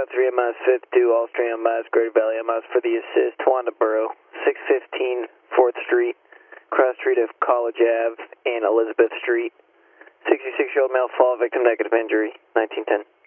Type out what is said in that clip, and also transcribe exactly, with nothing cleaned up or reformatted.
three M I S fifty-two, Allstream M I S, Greater Valley M I S for the assist, Wanda Borough, six fifteen fourth Street, cross street of College Ave and Elizabeth Street. sixty-six-year-old male fall victim, negative injury, nineteen ten.